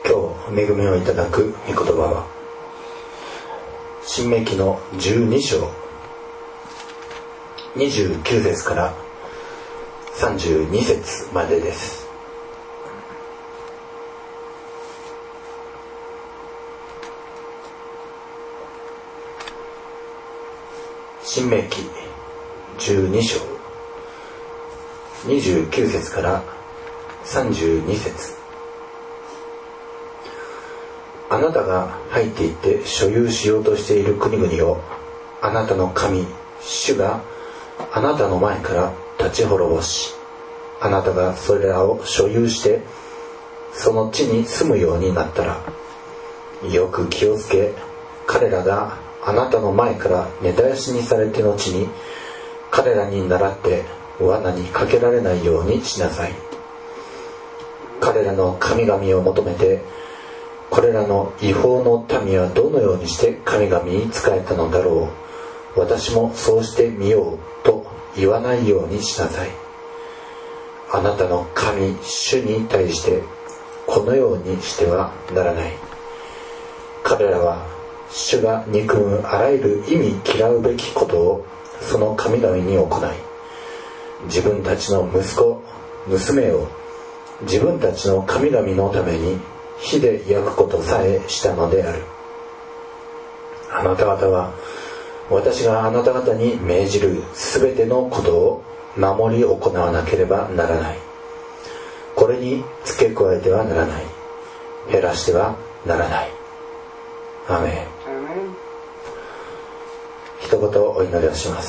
今日恵みをいただく御言葉は申命記の12章29節から32節までです。申命記12章29節から32節。あなたが入っていって所有しようとしている国々をあなたの神主があなたの前から立ち滅ぼし、あなたがそれらを所有してその地に住むようになったら、よく気をつけ、彼らがあなたの前から根絶やしにされての地に彼らに倣って罠にかけられないようにしなさい。彼らの神々を求めて、これらの違法の民はどのようにして神々に仕えたのだろう、私もそうしてみようと言わないようにしなさい。あなたの神主に対してこのようにしてはならない。彼らは主が憎むあらゆる意味嫌うべきことをその神々に行い、自分たちの息子娘を自分たちの神々のために火で焼くことさえしたのである。あなた方は私があなた方に命じるすべてのことを守り行わなければならない。これに付け加えてはならない。減らしてはならない。アーメン。一言お祈りをします。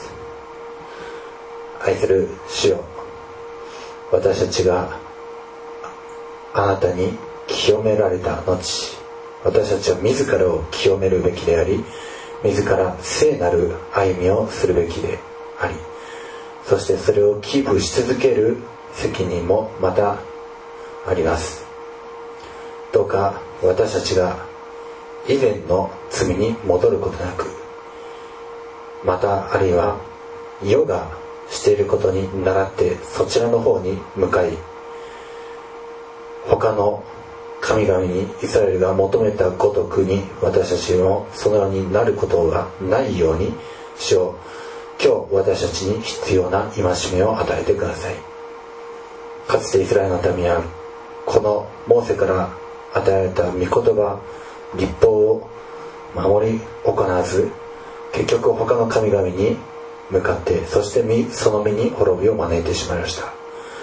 愛する主よ、私たちがあなたに清められた後、私たちは自らを清めるべきであり、自ら聖なる歩みをするべきであり、そしてそれをキープし続ける責任もまたあります。どうか私たちが以前の罪に戻ることなく、またあるいは世がしていることに倣ってそちらの方に向かい、他の神々にイスラエルが求めたごとくに私たちもそのようになることがないように、主よ、今日私たちに必要な戒めを与えてください。かつてイスラエルの民はこのモーセから与えられた御言葉、律法を守り行わず、結局他の神々に向かって、そしてその身に滅びを招いてしまいました。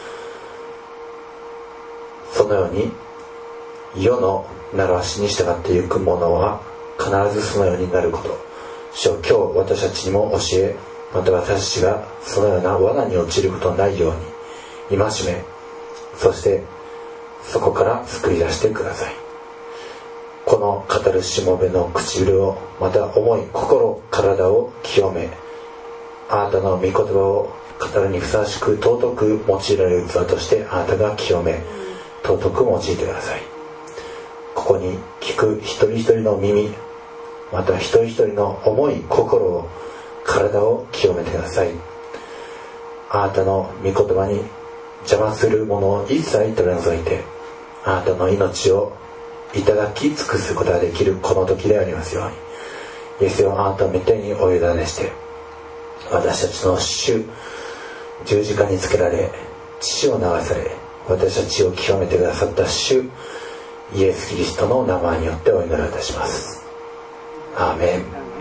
そのように世の習わしに従っていく者は必ずそのようになること、主よ、今日私たちにも教え、また私たちがそのような罠に陥ることのないように戒め、そしてそこから救い出してください。この語るしもべの唇を、また思い心体を清め、あなたの御言葉を語るにふさわしく尊く用いられる器としてあなたが清め尊く用いてください。ここに聞く一人一人の耳、また一人一人の思い心を体を清めてください。あなたの御言葉に邪魔するものを一切取り除いて、あなたの命をいただき尽くすことができるこの時でありますように、イエスよ、あなたの御手にお委ねして、私たちの主、十字架につけられ血を流され私たちを清めてくださった主イエス・キリストの名前によってお祈りいたします。アーメ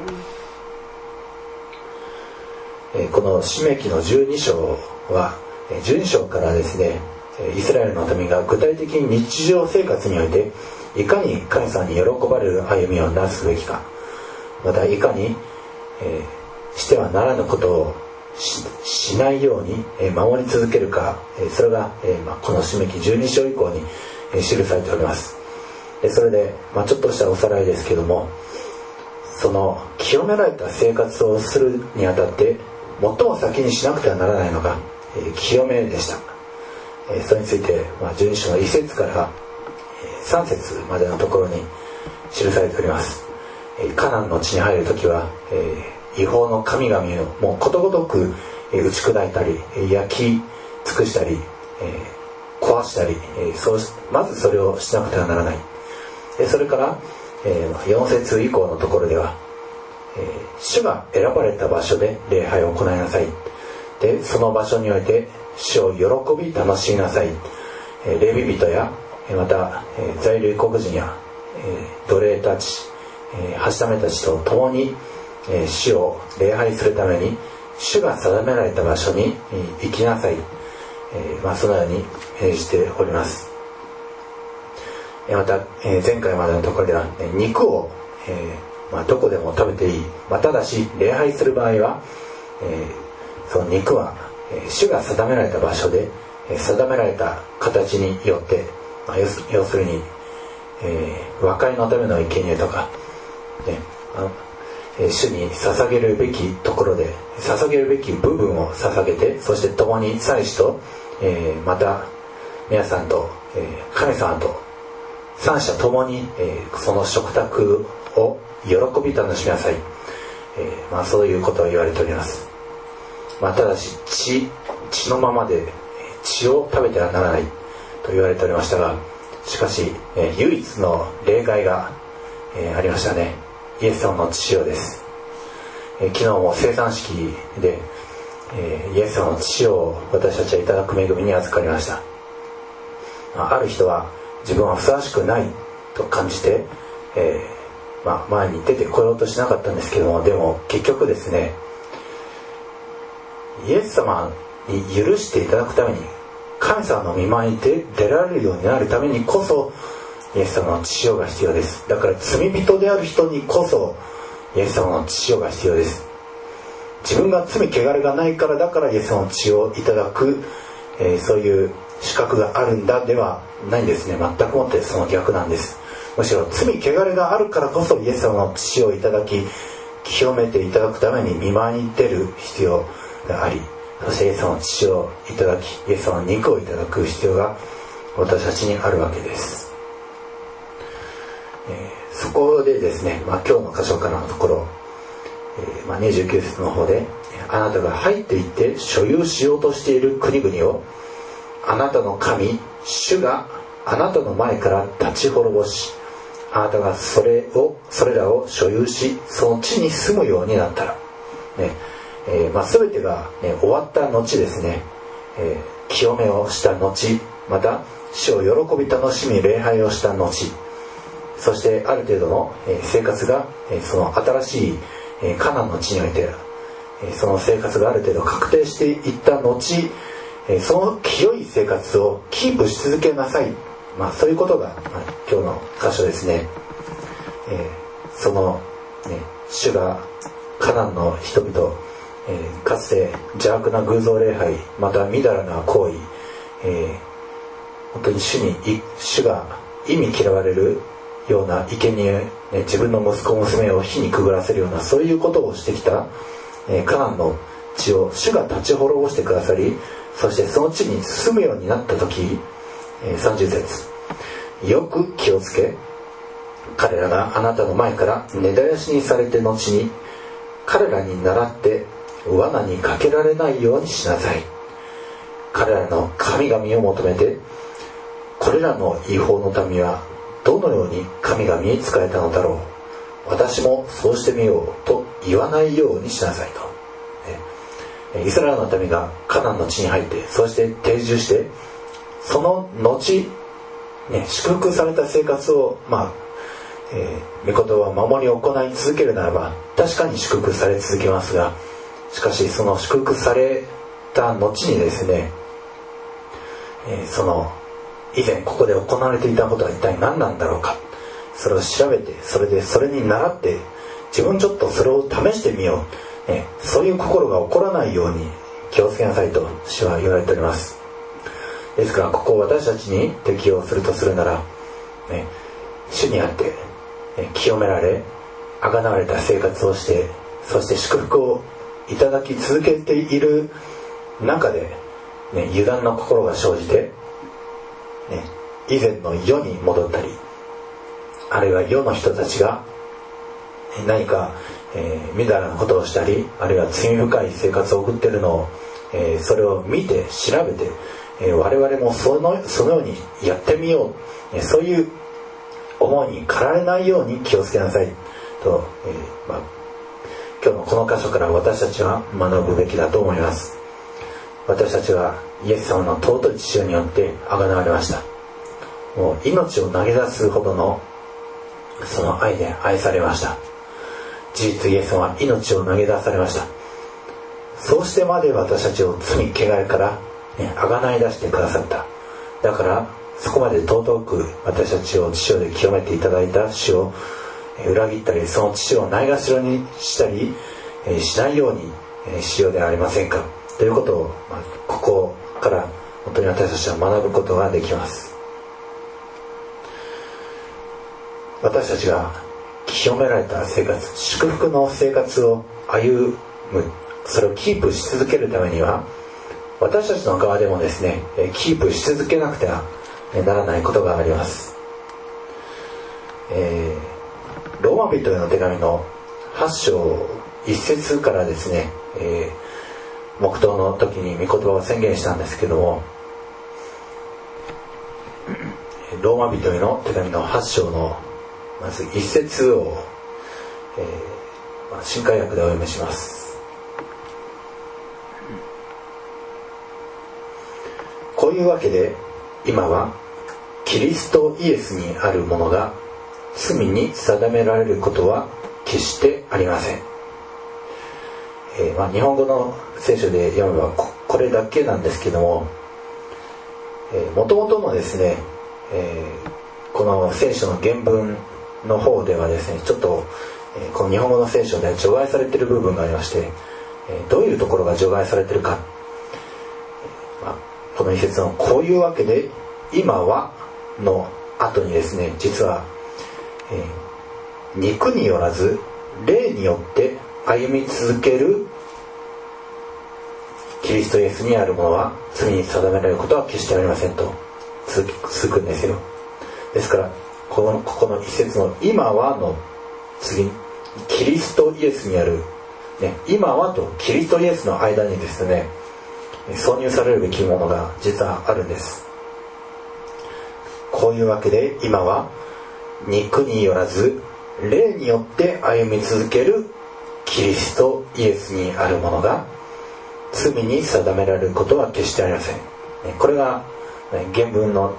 ン。この申命記の12章は12章からですね、イスラエルの民が具体的に日常生活においていかに神様に喜ばれる歩みをなすべきか、またいかに、してはならぬことを しないように守り続けるか、それがこの申命記12章以降に記されております。それでちょっとしたおさらいですけども、その清められた生活をするにあたって最も先にしなくてはならないのが清めでした。それについて12章の1節から3節までのところに記されております。カナンの地に入るときは違法の神々をもうことごとく打ち砕いたり焼き尽くしたり壊したり、まずそれをしなくてはならない。 それから、4節以降のところでは、主が選ばれた場所で礼拝を行いなさい。でその場所において主を喜び楽しみなさい。レビ人やまた在留国人や奴隷たち、はしためたちと共に主を礼拝するために主が定められた場所に行きなさい。そのように命じております。また前回までのところでは肉をどこでも食べていい。ただし礼拝する場合はその肉は主が定められた場所で定められた形によって、要するに和解のための生贄とか、主に捧げるべきところで捧げるべき部分を捧げて、そして共に祭司と、また皆さんと、神様と三者ともに、その食卓を喜び楽しみなさい。そういうことを言われております。ただし血のままで血を食べてはならないと言われておりましたが、しかし、唯一の例外が、ありましたね。イエス様の血潮です。昨日も生産式で、イエス様の血を私たちはいただく恵みに預かりました。ある人は自分はふさわしくないと感じて、前に出てこようとしなかったんですけども、でも結局ですね、イエス様に許していただくために、神様の御前に出られるようになるためにこそイエス様の血潮が必要です。だから罪人である人にこそイエス様の血潮が必要です。自分が罪汚れがないから、だからイエス様の血をいただく、そういう資格があるんだではないんですね。全くもってその逆なんです。むしろ罪汚れがあるからこそイエス様の血をいただき、清めていただくために御前に出る必要があり、そしてイエス様の血をいただき、イエス様の肉をいただく必要が私たちにあるわけです。そこでですね、今日の箇所からのところ、29節の方で、あなたが入っていって所有しようとしている国々をあなたの神主があなたの前から立ち滅ぼし、あなたがそれらを所有し、その地に住むようになったら、全てが、終わった後ですね、清めをした後、また主を喜び楽しみ礼拝をした後、そしてある程度の生活がその新しいカナンの地においてその生活がある程度確定していった後、その清い生活をキープし続けなさい。そういうことが今日の箇所ですね。その主がカナンの人々、かつて邪悪な偶像礼拝、またみだらな行為、本当に主が忌み嫌われるような生贄、自分の息子娘を火にくぐらせるようなそういうことをしてきたカナンの地を主が立ち滅ぼしてくださり、そしてその地に住むようになった時、30節、よく気をつけ、彼らがあなたの前から根絶やしにされて後に彼らに倣って罠にかけられないようにしなさい。彼らの神々を求めて、これらの違法の民はどのように神々に仕えたのだろう、私もそうしてみようと言わないようにしなさいと。イスラエルの民がカナンの地に入って、そして定住して、その後、祝福された生活を御言葉を守り行い続けるならば、確かに祝福され続けますが、しかしその祝福された後にですね、その以前ここで行われていたことは一体何なんだろうか、それを調べて、それに倣って自分ちょっとそれを試してみよう、そういう心が起こらないように気をつけなさいと主は言われております。ですからここを私たちに適用するとするなら、主にあって清められ贖われた生活をして、そして祝福をいただき続けている中で、油断の心が生じて、以前の世に戻ったり、あるいは世の人たちが何か、みだらなことをしたり、あるいは罪深い生活を送っているのを、それを見て調べて、我々もそのようにやってみよう、そういう思いに駆られないように気をつけなさいと、今日のこの箇所から私たちは学ぶべきだと思います。私たちはイエス様の尊い血潮によって贖われました。もう命を投げ出すほどのその愛で愛されました。事実イエス様は命を投げ出されました。そうしてまで私たちを罪汚れから贖い出してくださった。だからそこまで尊く私たちを血潮で清めていただいた主を裏切ったり、その父をないがしろにしたりしないようにしようではありませんかということを、ここから本当に私たちは学ぶことができます。私たちが清められた生活、祝福の生活を歩む、それをキープし続けるためには、私たちの側でもですね、キープし続けなくてはならないことがあります。ローマ人への手紙の8章1節からですね、黙祷の時に御言葉を宣言したんですけども、ローマ人への手紙の8章のまず1節を、新海訳でお読みします。こういうわけで今はキリストイエスにあるものが罪に定められることは決してありません。日本語の聖書で読めばこれだけなんですけども、もともとのですね、この聖書の原文の方ではですね、ちょっとこの日本語の聖書で除外されている部分がありまして、どういうところが除外されているか、この一節のこういうわけで今はの後にですね、実は肉によらず霊によって歩み続けるキリストイエスにあるものは罪に定められることは決してありませんと続くんですよ。ですからこの一節の今はの次にキリストイエスにある、今はとキリストイエスの間にですね、挿入されるべきものが実はあるんです。こういうわけで今は肉によらず霊によって歩み続けるキリストイエスにあるものが罪に定められることは決してありません。これが原文の、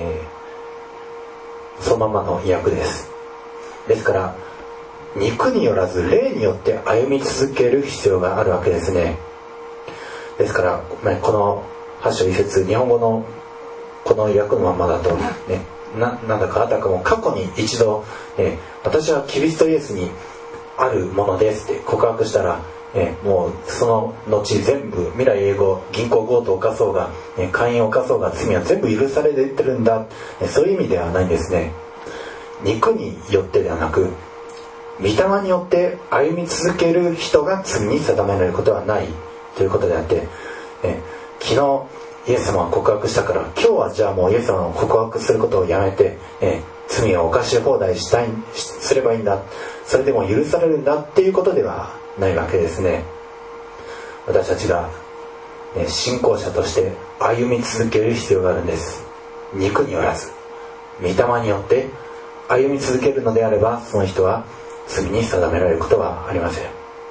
そのままの訳です。ですから肉によらず霊によって歩み続ける必要があるわけですね。ですから、この8章1節日本語のこの訳のままだと、なんだかあたかも過去に一度、私はキリストイエスにあるものですって告白したら、もうその後全部未来永劫銀行強盗を犯そうが、姦淫を犯そうが罪は全部許されてるんだ、そういう意味ではないんですね。肉によってではなく御霊によって歩み続ける人が罪に定められることはないということであって、昨日イエス様は告白したから今日はじゃあもうイエス様の告白することをやめて、罪を犯し放題すればいいんだ、それでも許されるんだっていうことではないわけですね。私たちが、信仰者として歩み続ける必要があるんです。肉によらず御霊によって歩み続けるのであれば、その人は罪に定められることはありません。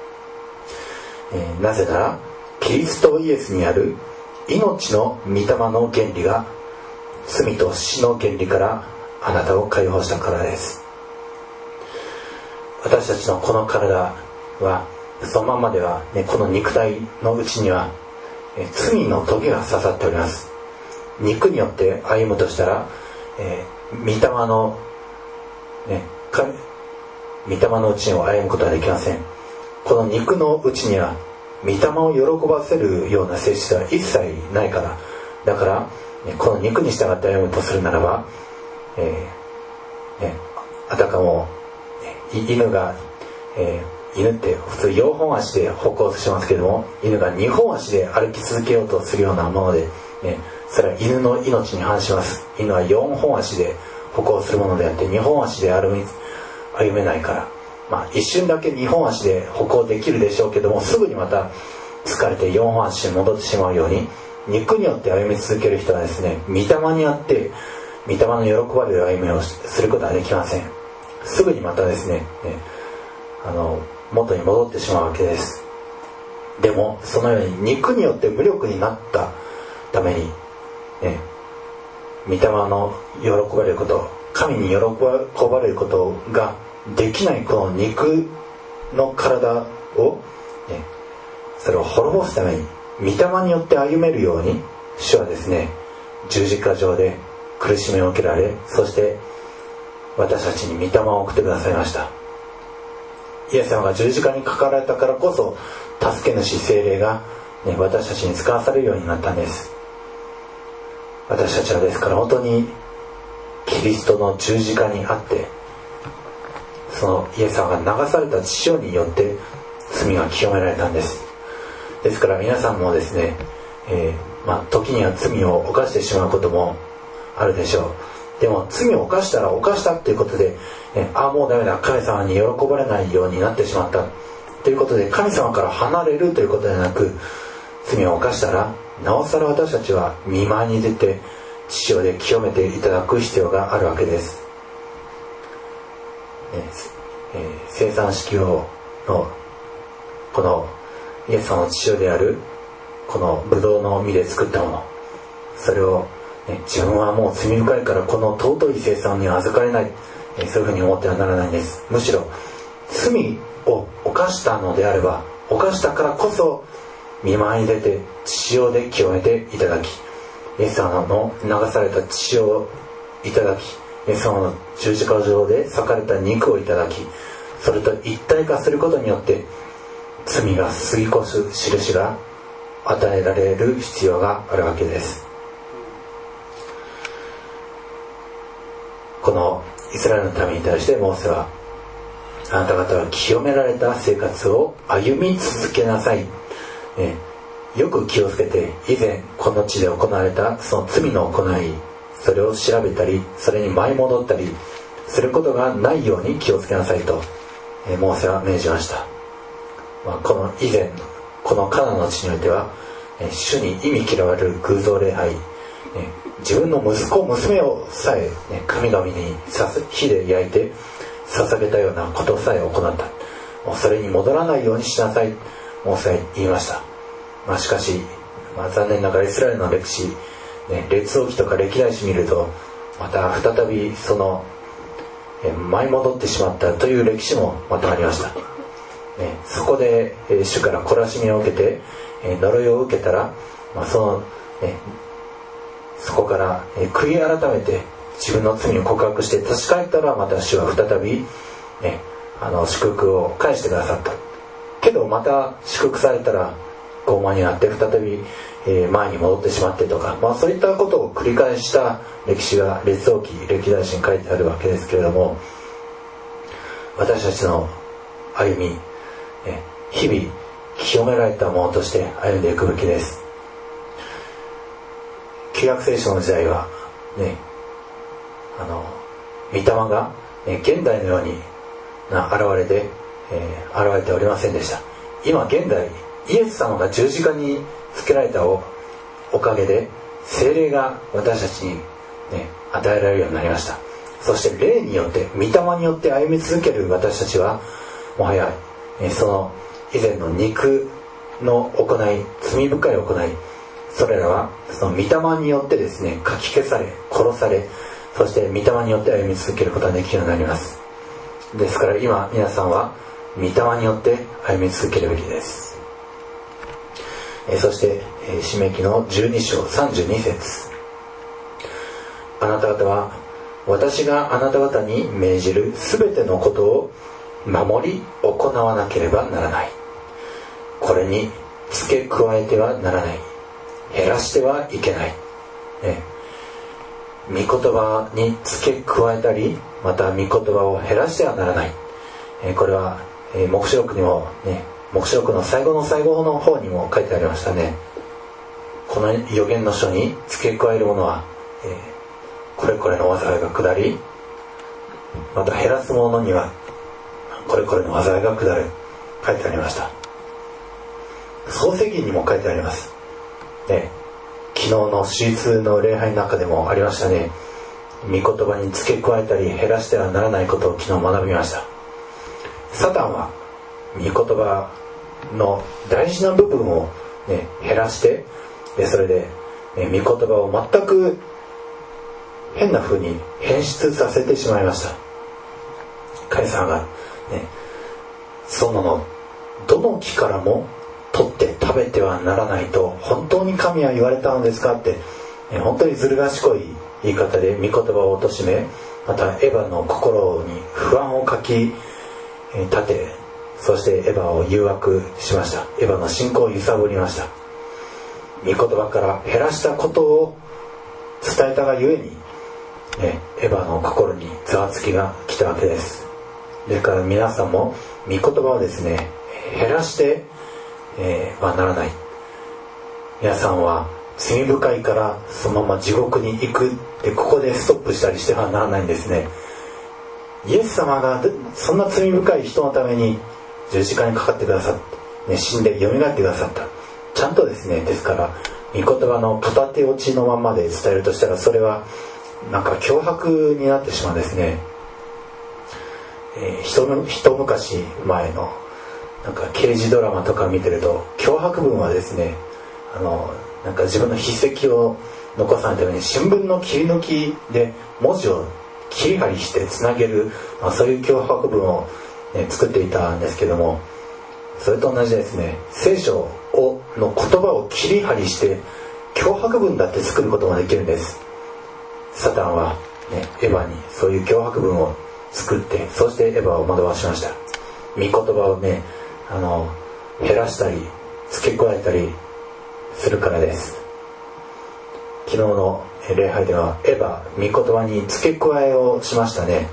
なぜならキリストイエスにある命の御霊の原理が罪と死の原理からあなたを解放したからです。私たちのこの体はそのままでは、この肉体のうちには罪の棘が刺さっております。肉によって歩むとしたら、御霊の、御霊のうちに歩むことはできません。この肉のうちには御霊を喜ばせるような性質は一切ないから。だからこの肉に従って歩むとするならば、あたかも犬が、犬って普通4本足で歩行しますけども、犬が2本足で歩き続けようとするようなもので、それは犬の命に反します。犬は4本足で歩行するものであって2本足で歩めないから、一瞬だけ2本足で歩行できるでしょうけども、すぐにまた疲れて4本足に戻ってしまうように、肉によって歩み続ける人はですね、御霊によって御霊の喜ばれる歩みをすることはできません。すぐにまたですね、元に戻ってしまうわけです。でもそのように肉によって無力になったために、御霊の喜ばれること、神に喜ばれることができないこの肉の体を、それを滅ぼすために御霊によって歩めるように、主はですね、十字架上で苦しみを受けられ、そして私たちに御霊を送ってくださいました。イエス様が十字架にかかられたからこそ、助け主聖霊が、私たちに使わされるようになったんです。私たちはですから本当にキリストの十字架にあって、そのイエス様が流された血潮によって罪が清められたんです。ですから皆さんもですね、時には罪を犯してしまうこともあるでしょう。でも罪を犯したら犯したっていうことで、もうダメだ、神様に喜ばれないようになってしまったということで神様から離れるということではなく、罪を犯したらなおさら私たちは御前に出て血潮で清めていただく必要があるわけです。生産式用のこのイエス様の血潮であるこのブドウの実で作ったもの、それを、自分はもう罪深いからこの尊い生産には預かれない、そういうふうに思ってはならないんです。むしろ罪を犯したのであれば、犯したからこそ御前に出て血潮で清めていただき、イエス様の流された血をいただき、イエス様の十字架上で裂かれた肉をいただき、それと一体化することによって罪が過ぎ越す印が与えられる必要があるわけです。このイスラエルの民に対してモーセは、あなた方は清められた生活を歩み続けなさい、よく気をつけて、以前この地で行われたその罪の行い、それを調べたり、それに舞い戻ったりすることがないように気をつけなさいと、モーセは命じました。この以前このカナンの地においては、主に忌み嫌われる偶像礼拝、自分の息子娘をさえ、神々に火で焼いて捧げたようなことさえ行った。もうそれに戻らないようにしなさい、モーセは言いました。しかし、残念ながらイスラエルの歴史、列王記とか歴代史見ると、また再びその舞い戻ってしまったという歴史もまたありました。そこで主から懲らしみを受けて呪いを受けたら、そこから悔い改めて自分の罪を告白して立ち返ったら、また主は再び、祝福を返してくださったけど、また祝福されたら傲慢になって再び前に戻ってしまってとか、そういったことを繰り返した歴史が列王記歴代史に書いてあるわけですけれども、私たちの歩み、日々清められたものとして歩んでいくべきです。旧約聖書の時代は御霊が、現代のように現れておりませんでした。今現代、イエス様が十字架につけられた おかげで聖霊が私たちに、与えられるようになりました。そして霊によって、御霊によって歩み続ける私たちは、もはやその以前の肉の行い、罪深い行い、それらはその御霊によってですね、かき消され殺され、そして御霊によって歩み続けることができるようになります。ですから今皆さんは御霊によって歩み続けるべきです。そして申命記の12章32節、あなた方は私があなた方に命じるすべてのことを守り行わなければならない。これに付け加えてはならない、減らしてはいけない、御言葉に付け加えたり、また御言葉を減らしてはならない、これは黙示録にも黙示録の最後の最後の方にも書いてありましたね。この預言の書に付け加えるものは、これこれの災いが下り、また減らすものにはこれこれの災いが下る、書いてありました。創世記にも書いてあります。昨日の手術の礼拝の中でもありましたね。 御言葉に付け加えたり減らしてはならないことを昨日学びました。サタンは御言葉の大事な部分を、減らして、それで、御言葉を全く変な風に変質させてしまいました。神様が、そのどの木からも取って食べてはならないと本当に神は言われたのですかって、本当にずる賢い言い方で御言葉を貶め、またエヴァの心に不安をかき立て、そしてエヴァを誘惑しました。エヴァの信仰を揺さぶりました。御言葉から減らしたことを伝えたがゆえに、エヴァの心にざわつきが来たわけです。ですから皆さんも御言葉をですね、減らしてはならない。皆さんは罪深いからそのまま地獄に行くってここでストップしたりしてはならないんですね。イエス様がそんな罪深い人のために十字架にかかってくださって、死んで蘇ってくださった。ちゃんとですね、ですから御言葉の片手落ちのままで伝えるとしたら、それはなんか脅迫になってしまうんですね。一昔前のなんか刑事ドラマとか見てると、脅迫文はですね、なんか自分の筆跡を残さないために新聞の切り抜きで文字を切り貼りしてつなげる、そういう脅迫文を、作っていたんですけども、それと同じですね、聖書の言葉を切り貼りして脅迫文だって作ることができるんです。サタンは、エヴァにそういう脅迫文を作って、そしてエヴァを惑わしました。御言葉を減らしたり付け加えたりするからです。昨日の礼拝ではエヴァ、御言葉に付け加えをしましたね。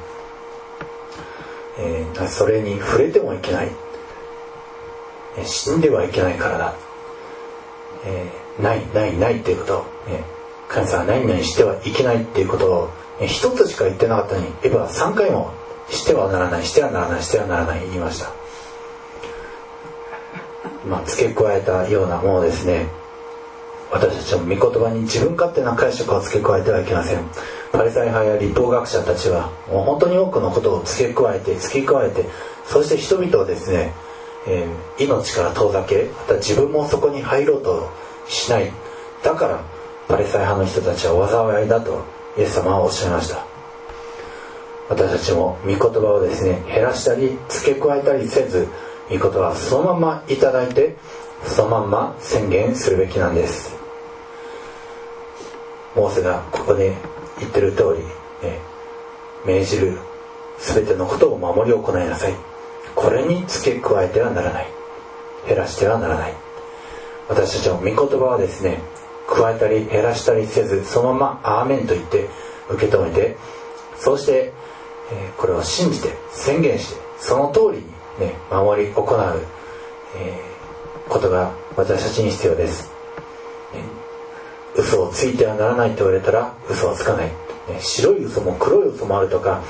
それに触れてもいけない、死んではいけないからだ、ないっていうことを、神様は何々してはいけないっていうことを、一つしか言ってなかったのに、エヴァは3回もしてはならない、してはならない、してはならない言いました。付け加えたようなものですね。私たちの御言葉に自分勝手な解釈を付け加えてはいけません。パリサイ派や律法学者たちはもう本当に多くのことを付け加えて、そして人々をですね、命から遠ざけ、また自分もそこに入ろうとしない。だからパリサイ派の人たちは災いだとイエス様はおっしゃいました。私たちも御言葉をですね、減らしたり付け加えたりせず、御言葉はそのままいただいて、そのまんま宣言するべきなんです。モーセがここで言ってる通り、命じる全てのことを守り行いなさい。これに付け加えてはならない、減らしてはならない。私たちの御言葉はですね、加えたり減らしたりせず、そのままアーメンと言って受け止めて、そうして、これを信じて宣言して、その通りに、守り行う、ことが私たちに必要です。嘘をついてはならないと言われたら嘘をつかない。白い嘘も黒い嘘もあるとか、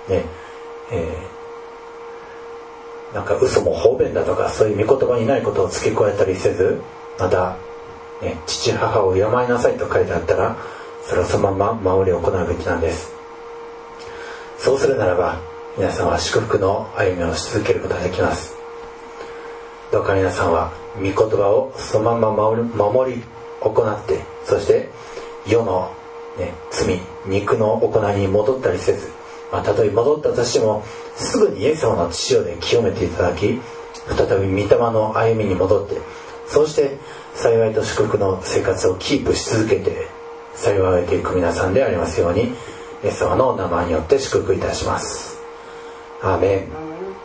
なんか嘘も方便だとか、そういう御言葉にないことを付け加えたりせず、また、父母を敬いなさいと書いてあったら、それをそのまま守り行うべきなんです。そうするならば皆さんは祝福の歩みをし続けることができます。どうか皆さんは御言葉をそのまま守り行って、そして世の、罪肉の行いに戻ったりせず、たとえ戻ったとしてもすぐにイエス様の血潮で清めていただき、再び御霊の歩みに戻って、そうして幸いと祝福の生活をキープし続けて幸いを得ていく皆さんでありますように、イエス様のお名前によって祝福いたします。アーメン。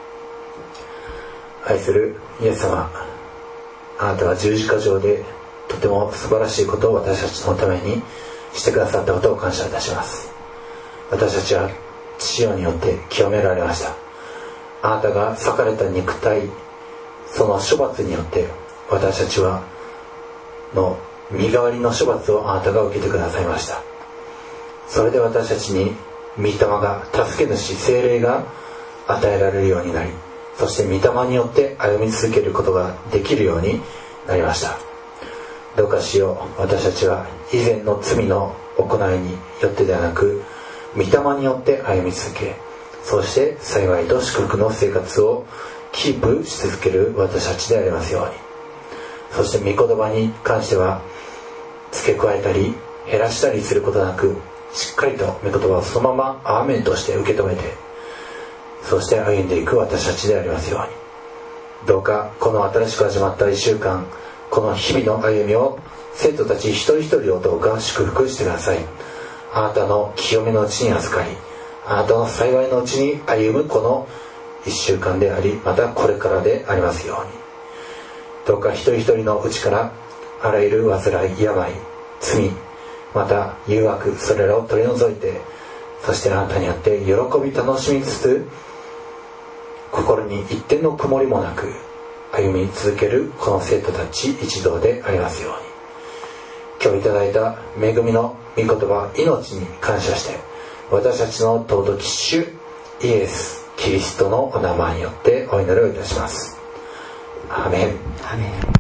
愛するイエス様、あなたは十字架上でとても素晴らしいことを私たちのためにしてくださったことを感謝いたします。私たちは血潮によって清められました。あなたが裂かれた肉体、その処罰によって私たちはの身代わりの処罰をあなたが受けてくださいました。それで私たちに御霊が、助け主聖霊が与えられるようになり、そして御霊によって歩み続けることができるようになりました。どうかしよう、私たちは以前の罪の行いによってではなく、 御霊によって歩み続け、そして幸いと祝福の生活をキープし続ける私たちでありますように。そして御言葉に関しては付け加えたり減らしたりすることなく、しっかりと御言葉をそのままアーメンとして受け止めて、そして歩んでいく私たちでありますように。どうかこの新しく始まった1週間、この日々の歩みを生徒たち一人一人をどうか祝福してください。あなたの清めのうちに預かり、あなたの幸いのうちに歩むこの1週間であり、またこれからでありますように。どうか一人一人のうちからあらゆる患い、病、罪、また誘惑、それらを取り除いて、そしてあなたにあって喜び楽しみつつ、心に一点の曇りもなく歩み続けるこの生徒たち一同でありますように。今日いただいた恵みの御言葉、命に感謝して、私たちの尊き主イエス・キリストのお名前によってお祈りをいたします。アーメン。